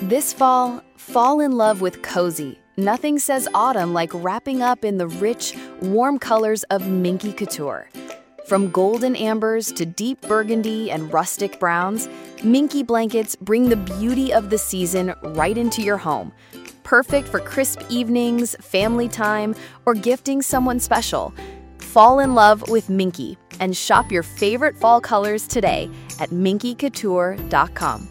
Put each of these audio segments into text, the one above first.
This fall in love with cozy. Nothing says autumn like wrapping up in the rich, warm colors of Minky Couture. From golden ambers to deep burgundy and rustic browns, Minky blankets bring the beauty of the season right into your home. Perfect for crisp evenings, family time, or gifting someone special. Fall in love with Minky and shop your favorite fall colors today at minkycouture.com.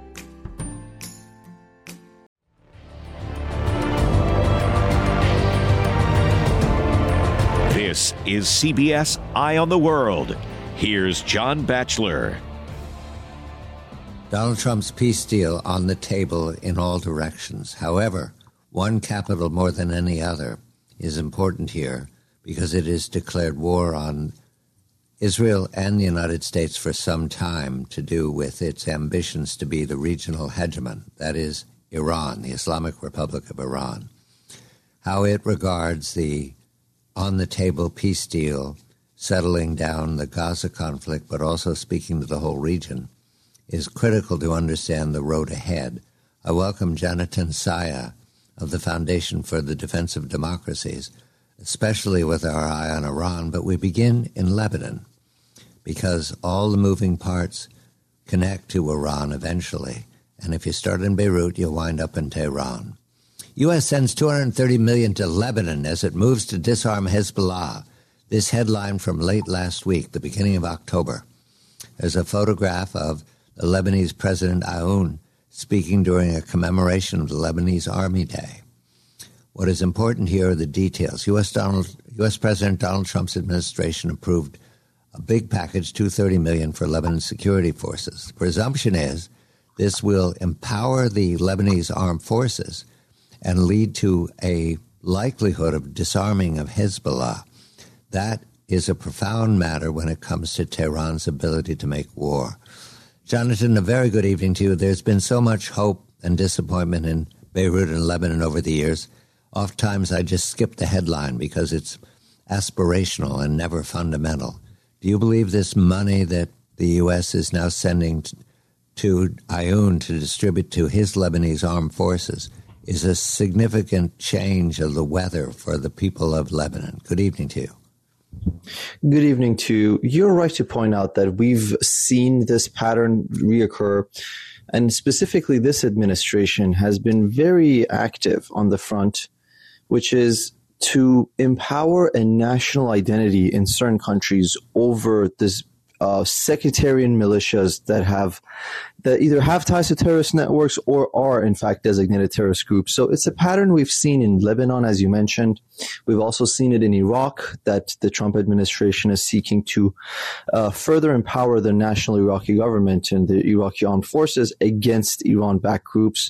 This is CBS Eye on the World. Here's John Batchelor. Donald Trump's peace deal on the table in all directions. However, one capital more than any other is important here because it has declared war on Israel and the United States for some time to do with its ambitions to be the regional hegemon, that is, Iran, the Islamic Republic of Iran. How it regards the on-the-table peace deal, settling down the Gaza conflict, but also speaking to the whole region, is critical to understand the road ahead. I welcome Jonathan Saya of the Foundation for the Defense of Democracies, especially with our eye on Iran, but we begin in Lebanon, because all the moving parts connect to Iran eventually. And if you start in Beirut, you'll wind up in Tehran. U.S. sends $230 million to Lebanon as it moves to disarm Hezbollah. This headline from late last week, the beginning of October. There's a photograph of the Lebanese President Aoun speaking during a commemoration of the Lebanese Army Day. What is important here are the details. U.S. President Donald Trump's administration approved a big package, $230 million for Lebanon security forces. The presumption is this will empower the Lebanese armed forces and lead to a likelihood of disarming of Hezbollah. That is a profound matter when it comes to Tehran's ability to make war. Jonathan, a very good evening to you. There's been so much hope and disappointment in Beirut and Lebanon over the years. Oftentimes I just skip the headline because it's aspirational and never fundamental. Do you believe this money that the U.S. is now sending to Aoun to distribute to his Lebanese armed forces is a significant change of the weather for the people of Lebanon? Good evening to you. Good evening to you. You're right to point out that we've seen this pattern reoccur, and specifically this administration has been very active on the front, which is to empower a national identity in certain countries over this sectarian militias that either have ties to terrorist networks or are in fact designated terrorist groups. So it's a pattern we've seen in Lebanon, as you mentioned. We've also seen it in Iraq, that the Trump administration is seeking to further empower the national Iraqi government and the Iraqi armed forces against Iran-backed groups.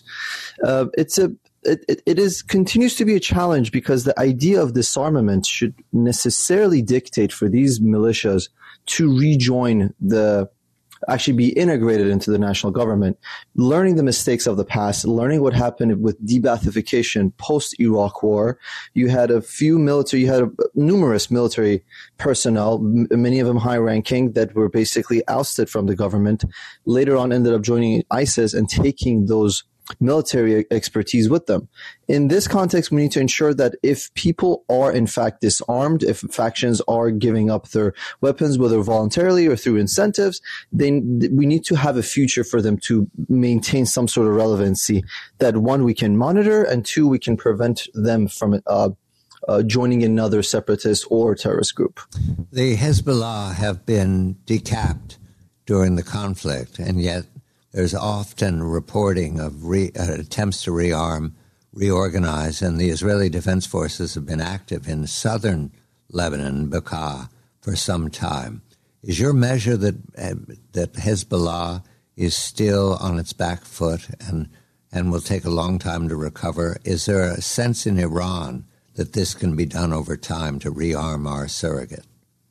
It continues to be a challenge because the idea of disarmament should necessarily dictate for these militias to rejoin actually be integrated into the national government, learning the mistakes of the past, learning what happened with de-Baathification post-Iraq war. You had numerous military personnel, many of them high-ranking, that were basically ousted from the government, later on ended up joining ISIS and taking those military expertise with them. In this context, we need to ensure that if people are in fact disarmed, if factions are giving up their weapons, whether voluntarily or through incentives, then we need to have a future for them to maintain some sort of relevancy that, one, we can monitor, and two, we can prevent them from joining another separatist or terrorist group. The Hezbollah have been decapped during the conflict, and yet there's often reporting of attempts to reorganize, and the Israeli Defense Forces have been active in southern Lebanon, Bekaa, for some time. Is your measure that Hezbollah is still on its back foot and will take a long time to recover? Is there a sense in Iran that this can be done over time to rearm our surrogate?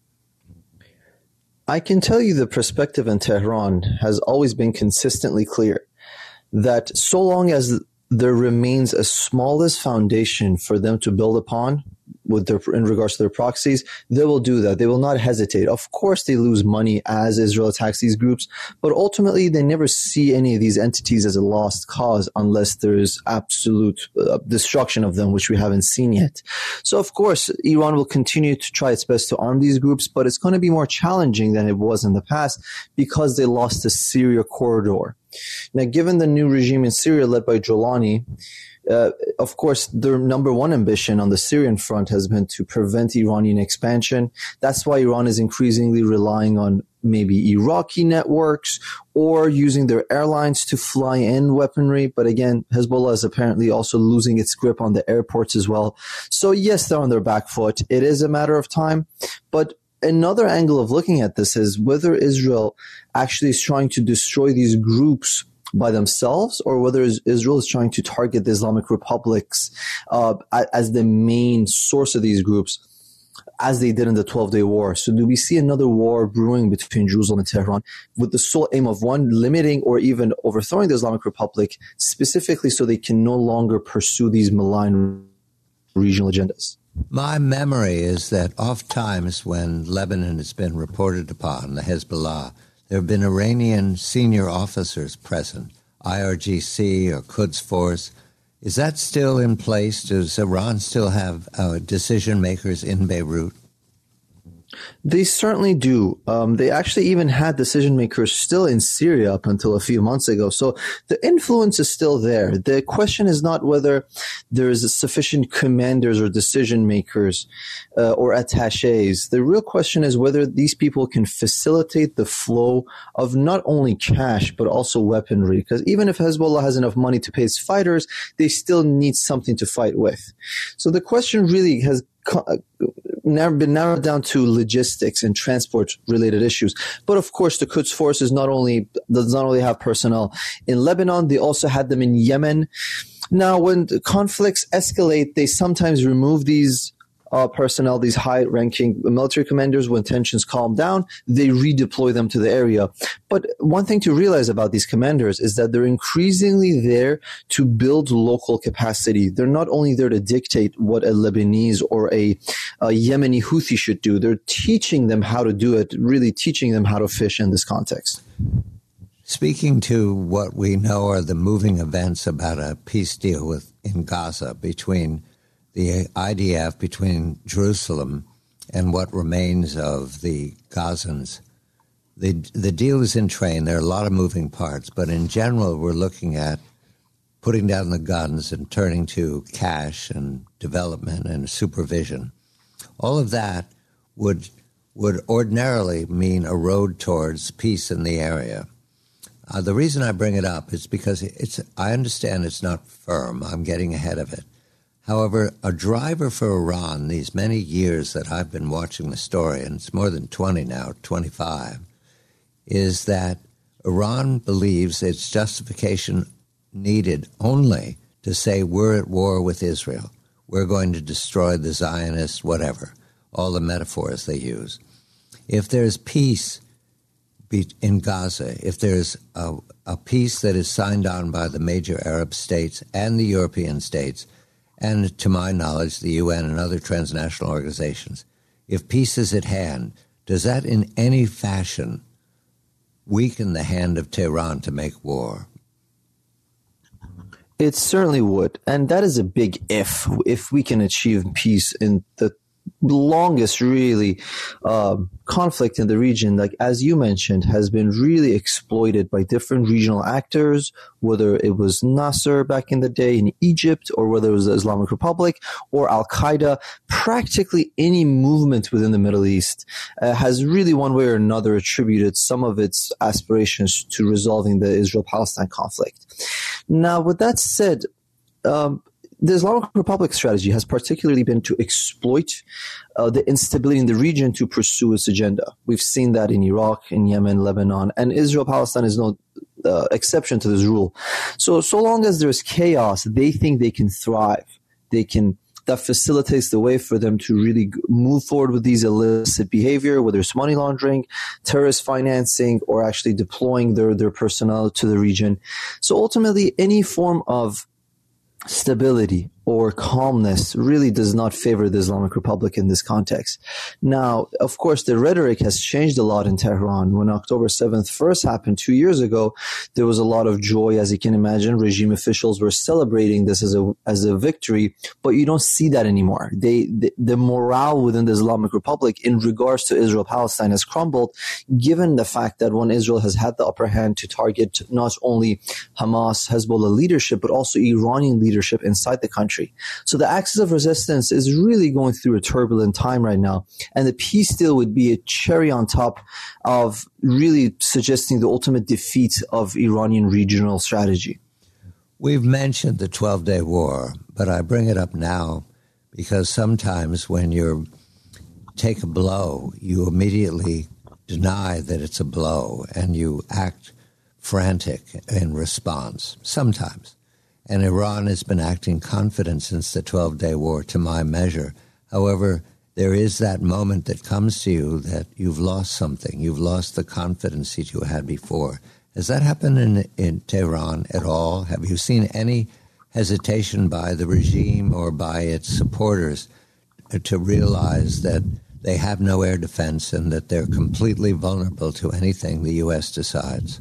I can tell you the perspective in Tehran has always been consistently clear that so long as there remains a smallest foundation for them to build upon, in regards to their proxies, they will do that. They will not hesitate. Of course, they lose money as Israel attacks these groups, but ultimately they never see any of these entities as a lost cause unless there is absolute destruction of them, which we haven't seen yet. So, of course, Iran will continue to try its best to arm these groups, but it's going to be more challenging than it was in the past because they lost the Syria corridor. Now, given the new regime in Syria led by Jolani, of course, their number one ambition on the Syrian front has been to prevent Iranian expansion. That's why Iran is increasingly relying on maybe Iraqi networks or using their airlines to fly in weaponry. But again, Hezbollah is apparently also losing its grip on the airports as well. So yes, they're on their back foot. It is a matter of time. But another angle of looking at this is whether Israel actually is trying to destroy these groups by themselves, or whether Israel is trying to target the Islamic republics as the main source of these groups, as they did in the 12-Day War. So do we see another war brewing between Jerusalem and Tehran with the sole aim of, one, limiting or even overthrowing the Islamic Republic, specifically so they can no longer pursue these malign regional agendas? My memory is that oft times when Lebanon has been reported upon, the Hezbollah, there have been Iranian senior officers present, IRGC or Quds Force. Is that still in place? Does Iran still have decision makers in Beirut? They certainly do. They actually even had decision makers still in Syria up until a few months ago. So the influence is still there. The question is not whether there is sufficient commanders or decision makers or attaches. The real question is whether these people can facilitate the flow of not only cash, but also weaponry. Because even if Hezbollah has enough money to pay its fighters, they still need something to fight with. So the question really has been narrowed down to logistics and transport-related issues. But of course, the Quds Force does not only have personnel in Lebanon, they also had them in Yemen. Now, when the conflicts escalate, they sometimes remove these personnel, these high-ranking military commanders. When tensions calm down, they redeploy them to the area. But one thing to realize about these commanders is that they're increasingly there to build local capacity. They're not only there to dictate what a Lebanese or a Yemeni Houthi should do. They're teaching them how to do it, really teaching them how to fish in this context. Speaking to what we know are the moving events about a peace deal in Gaza between the IDF, between Jerusalem and what remains of the Gazans. The deal is in train. There are a lot of moving parts, but in general, we're looking at putting down the guns and turning to cash and development and supervision. All of that would ordinarily mean a road towards peace in the area. The reason I bring it up is because I understand it's not firm. I'm getting ahead of it. However, a driver for Iran these many years that I've been watching the story, and it's more than 20 now, 25, is that Iran believes its justification needed only to say we're at war with Israel. We're going to destroy the Zionists, whatever, all the metaphors they use. If there's peace in Gaza, if there's a peace that is signed on by the major Arab states and the European states, and to my knowledge, the UN and other transnational organizations, if peace is at hand, does that in any fashion weaken the hand of Tehran to make war? It certainly would. And that is a big if we can achieve peace in the longest really conflict in the region, like as you mentioned, has been really exploited by different regional actors, whether it was Nasser back in the day in Egypt, or whether it was the Islamic Republic or Al-Qaeda. Practically any movement within the Middle East has really one way or another attributed some of its aspirations to resolving the Israel-Palestine conflict. Now, with that said, the Islamic Republic strategy has particularly been to exploit the instability in the region to pursue its agenda. We've seen that in Iraq, in Yemen, Lebanon, and Israel-Palestine is no exception to this rule. So long as there's chaos, they think they can thrive. That facilitates the way for them to really move forward with these illicit behavior, whether it's money laundering, terrorist financing, or actually deploying their personnel to the region. So ultimately, any form of stability or calmness really does not favor the Islamic Republic in this context. Now, of course, the rhetoric has changed a lot in Tehran. When October 7th first happened 2 years ago, there was a lot of joy, as you can imagine. Regime officials were celebrating this as a victory, but you don't see that anymore. The morale within the Islamic Republic in regards to Israel-Palestine has crumbled, given the fact that when Israel has had the upper hand to target not only Hamas, Hezbollah leadership, but also Iranian leadership inside the country. So the axis of resistance is really going through a turbulent time right now. And the peace deal would be a cherry on top of really suggesting the ultimate defeat of Iranian regional strategy. We've mentioned the 12-day war, but I bring it up now because sometimes when you take a blow, you immediately deny that it's a blow and you act frantic in response, sometimes. And Iran has been acting confident since the 12-day war, to my measure. However, there is that moment that comes to you that you've lost something. You've lost the confidence that you had before. Has that happened in Tehran at all? Have you seen any hesitation by the regime or by its supporters to realize that they have no air defense and that they're completely vulnerable to anything the U.S. decides?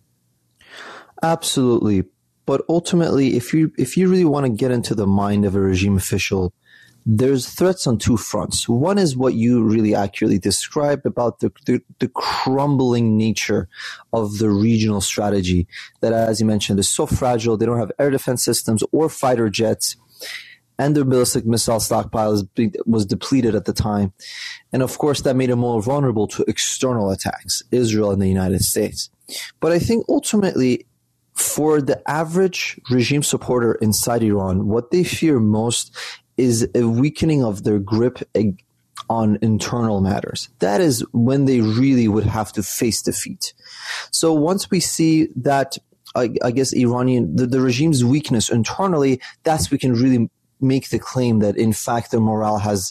Absolutely. But ultimately, if you really want to get into the mind of a regime official, there's threats on two fronts. One is what you really accurately described about the crumbling nature of the regional strategy that, as you mentioned, is so fragile. They don't have air defense systems or fighter jets, and their ballistic missile stockpile was depleted at the time. And of course, that made them more vulnerable to external attacks, Israel and the United States. But I think ultimately, for the average regime supporter inside Iran, what they fear most is a weakening of their grip on internal matters. That is when they really would have to face defeat. So once we see that, I guess, the regime's weakness internally, that's we can really make the claim that, in fact, their morale has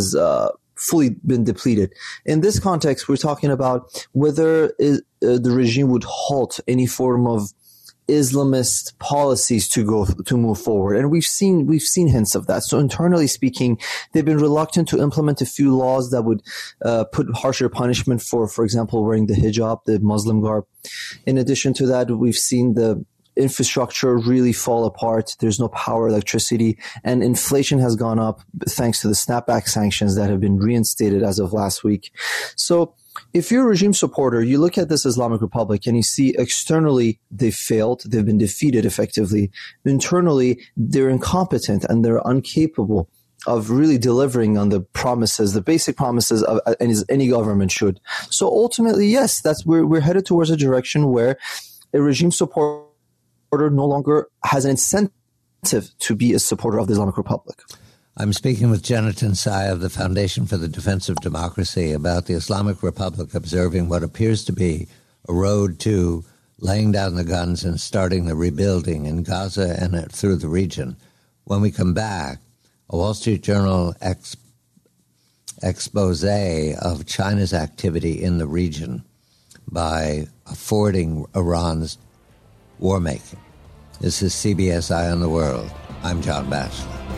fully been depleted. In this context, we're talking about whether the regime would halt any form of Islamist policies to move forward, and we've seen hints of that. So internally speaking, they've been reluctant to implement a few laws that would put harsher punishment for example, wearing the hijab, the Muslim garb. In addition to that, we've seen the infrastructure really fall apart. There's no power, electricity, and inflation has gone up thanks to the snapback sanctions that have been reinstated as of last week. So if you're a regime supporter, you look at this Islamic Republic and you see externally they've failed, they've been defeated effectively. Internally, they're incompetent and they're incapable of really delivering on the promises, the basic promises of any government should. So ultimately, yes, we're headed towards a direction where a regime supporter no longer has an incentive to be a supporter of the Islamic Republic. I'm speaking with Jonathan Sai of the Foundation for the Defense of Democracy about the Islamic Republic observing what appears to be a road to laying down the guns and starting the rebuilding in Gaza and through the region. When we come back, a Wall Street Journal expose of China's activity in the region by affording Iran's war making. This is CBS Eye on the World. I'm John Batchelor.